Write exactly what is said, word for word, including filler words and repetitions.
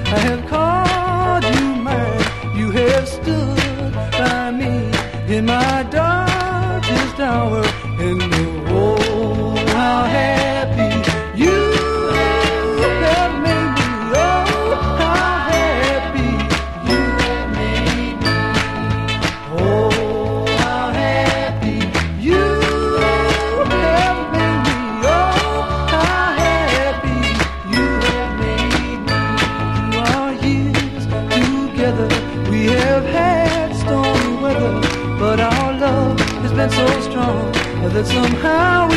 I have called you mine. You have stood by me in my darkest hour. And oh, how happy you have made me. Oh, how happy you have made me. Oh, how happy you have made me. Oh, how happy you have made me. Through our years together, we have had stormy weather, but our love has been so strong that somehow we